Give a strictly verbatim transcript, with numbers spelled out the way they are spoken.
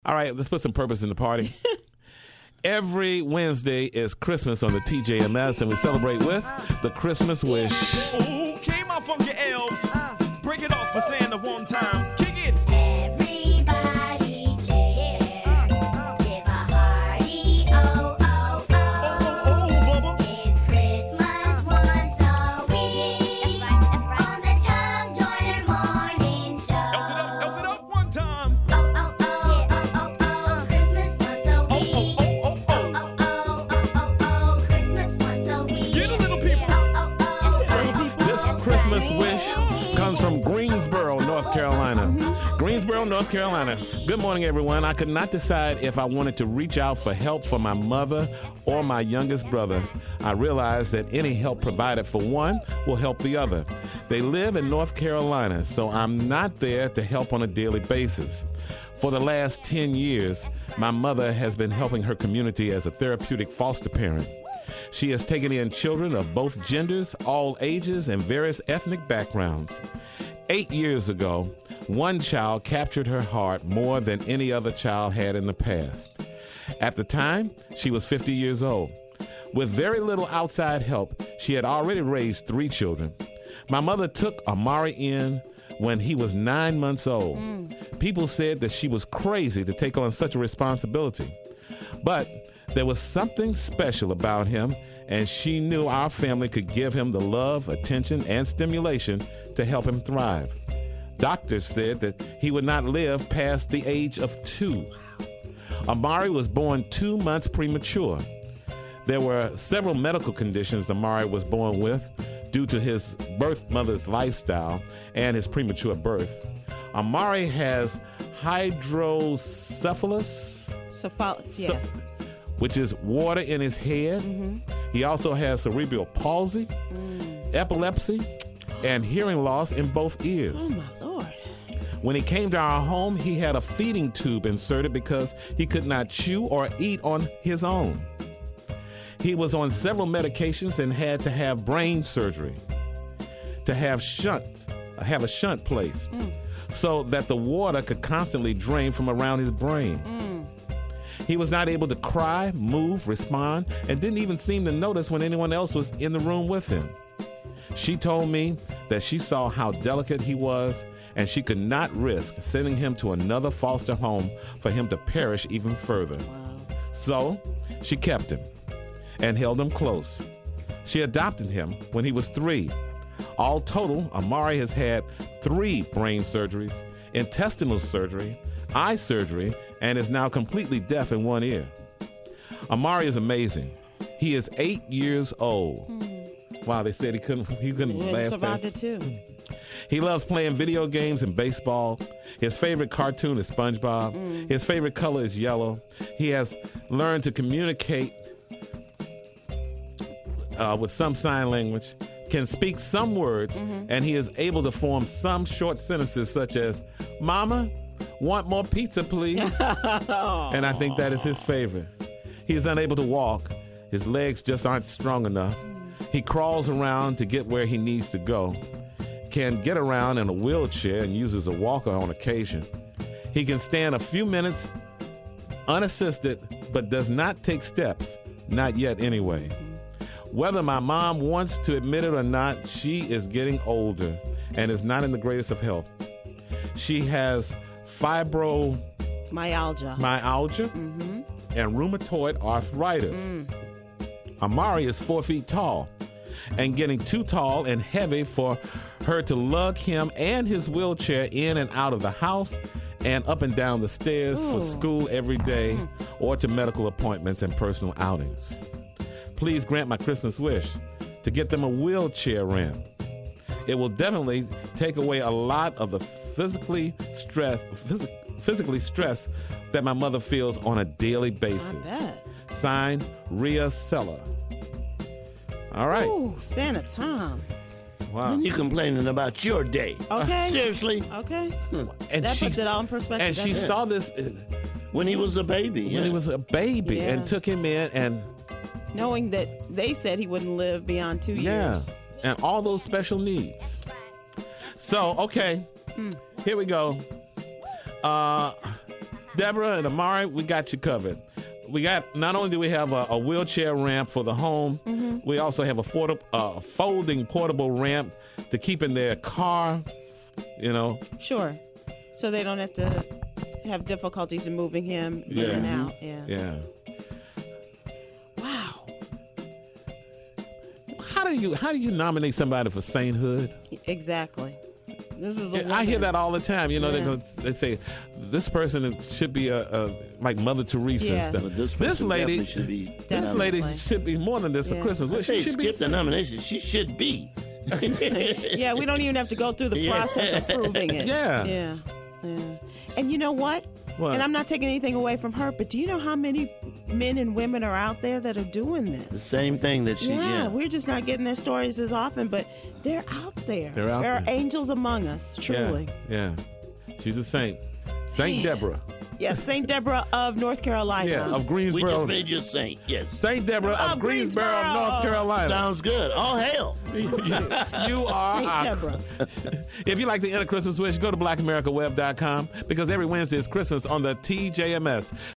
All right, let's put some purpose in the party. Every Wednesday is Christmas on the T J M S, and we celebrate with the Christmas Wish. Ooh, came out from your elves. Uh, Break it off for Santa one time. Kick it. Everybody cheer. Uh, uh, Give a hearty oh, oh, oh. Oh, oh, oh, Bubba. It's Christmas once a week. That's right, that's right. On the Tom Joyner Morning Show. Elf it up, elf it up one time. Oh, oh, oh, oh, oh, oh. Christmas once a Oh, week. oh, oh, oh, Oh, oh, oh, oh, oh. Christmas once a week. Get a little people. Oh, oh, oh. This Christmas Wish comes from Greensboro, North Carolina. Greensboro, North Carolina. Good morning, everyone. I could not decide if I wanted to reach out for help for my mother or my youngest brother. I realized that any help provided for one will help the other. They live in North Carolina, so I'm not there to help on a daily basis. For the last ten years, my mother has been helping her community as a therapeutic foster parent. She has taken in children of both genders, all ages, and various ethnic backgrounds. Eight years ago, one child captured her heart more than any other child had in the past. At the time, she was fifty years old. With very little outside help, she had already raised three children. My mother took Amari in when he was nine months old. People said that she was crazy to take on such a responsibility. But there was something special about him, and she knew our family could give him the love, attention, and stimulation to help him thrive. Doctors said that he would not live past the age of two. Amari was born two months premature. There were several medical conditions Amari was born with due to his birth mother's lifestyle and his premature birth. Amari has hydrocephalus, Cephalus, yeah. so- which is water in his head. He also has cerebral palsy, epilepsy, and hearing loss in both ears. Oh, my Lord. When he came to our home, he had a feeding tube inserted because he could not chew or eat on his own. He was on several medications and had to have brain surgery, to have shunt, have a shunt placed, so that the water could constantly drain from around his brain. He was not able to cry, move, respond, and didn't even seem to notice when anyone else was in the room with him. She told me that she saw how delicate he was, and she could not risk sending him to another foster home for him to perish even further. So she kept him and held him close. She adopted him when he was three. All total, Amari has had three brain surgeries, intestinal surgery, eye surgery, and is now completely deaf in one ear. Amari is amazing. He is eight years old. Wow, they said he couldn't he couldn't Yeah, last survived past. it too. He loves playing video games and baseball. His favorite cartoon is SpongeBob. His favorite color is yellow. He has learned to communicate uh, with some sign language, can speak some words, and he is able to form some short sentences such as, "Mama, want more pizza, please?" And I think that is his favorite. He is unable to walk. His legs just aren't strong enough. He crawls around to get where he needs to go, can get around in a wheelchair and uses a walker on occasion. He can stand a few minutes unassisted, but does not take steps, not yet anyway. Whether my mom wants to admit it or not, she is getting older and is not in the greatest of health. She has fibromyalgia Myalgia. and rheumatoid arthritis. Amari is four feet tall and getting too tall and heavy for her to lug him and his wheelchair in and out of the house and up and down the stairs for school every day or to medical appointments and personal outings. Please grant my Christmas wish to get them a wheelchair ramp. It will definitely take away a lot of the physically stress, phys- physically stress that my mother feels on a daily basis. I bet. Signed, Rhea Sella. All right. Ooh, Santa Tom. Wow. You complaining about your day. Okay. Seriously? Okay. And That she, puts it all in perspective. and she doesn't it? saw this uh, When he was a baby. when yeah. he was a baby Yeah. and took him in and Knowing that they said he wouldn't live beyond two yeah, years. and all those special needs. So, okay, here we go. Uh, Deborah and Amari, we got you covered. We got, not only do we have a, a wheelchair ramp for the home, Mm-hmm. we also have a porta- uh, folding portable ramp to keep in their car, you know. Sure. So they don't have to have difficulties in moving him in Yeah. and out. Yeah. Yeah. Wow. How do you how do you nominate somebody for sainthood? Exactly. This is a I hear woman. that all the time. You know, Yeah. they they say this person should be a, a like Mother Teresa Yeah. and stuff. But this, This person lady, definitely should be. this Definitely. lady should be more than this Yeah. for Christmas. I Well, say she should skip be. the nomination. She should be. Yeah, we don't even have to go through the Yeah. process of proving it. Yeah. Yeah. Yeah. And you know what? What? And I'm not taking anything away from her, but do you know how many men and women are out there that are doing The this? same thing that she. Yeah, Yeah. we're just not getting their stories as often, but they're out there. They're out there are there. angels among us, truly. Yeah, yeah. She's a saint. Saint Deborah. Yes, Saint Deborah of North Carolina. Yeah, of We Greensboro. just made you a saint. Yes. Saint Deborah of Of Greensboro, Greensboro. North Carolina. Sounds good. All hail. You are Saint our- Deborah. If you like to enter Christmas wish, go to black america web dot com because every Wednesday is Christmas on the T J M S.